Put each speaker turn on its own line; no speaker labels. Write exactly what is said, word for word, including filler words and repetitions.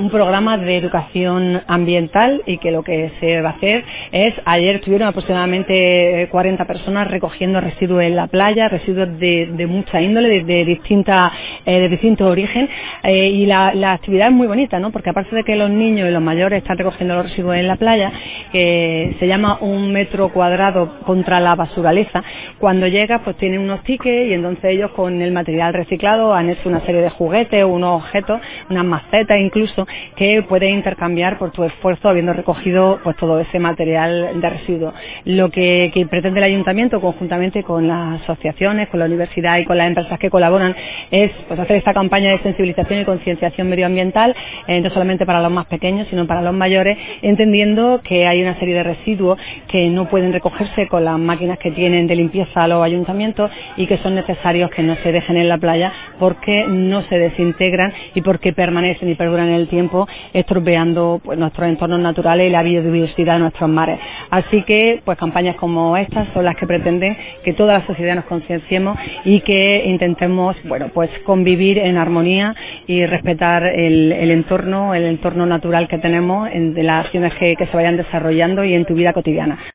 un programa de educación ambiental y que lo que se va a hacer es, ayer estuvieron aproximadamente cuarenta personas recogiendo residuos en la playa, residuos de, de mucha índole, de, de distinta, eh, de distinto origen, eh, y la, la actividad es muy bonita, ¿no? Porque aparte de que los niños y los mayores están recogiendo los residuos en la playa, que se llama un metro cuadrado contra la basuraleza, cuando llegas pues tienen unos tickets y entonces ellos con el material reciclado han hecho una serie de juguetes, unos objetos, unas macetas incluso, que puedes intercambiar por tu esfuerzo habiendo recogido pues todo ese material de residuos. Lo que, que pretende el ayuntamiento conjuntamente con las asociaciones, con la universidad y con las empresas que colaboran es pues hacer esta campaña de sensibilización y concienciación medioambiental, eh, no solamente para los más pequeños sino para los mayores, entendiendo que hay una serie de residuos que no pueden recogerse con las máquinas que tienen de limpieza a los ayuntamientos y que son necesarios que no se dejen en la playa porque no se desintegran y porque permanecen y perduran en el tiempo, estropeando pues nuestros entornos naturales y la biodiversidad de nuestros mares. Así que pues campañas como estas son las que pretenden que toda la sociedad nos concienciemos y que intentemos bueno pues convivir en armonía y respetar el, el entorno, el entorno natural que tenemos en de las acciones que, que se vayan desarrollando y en tu vida cotidiana.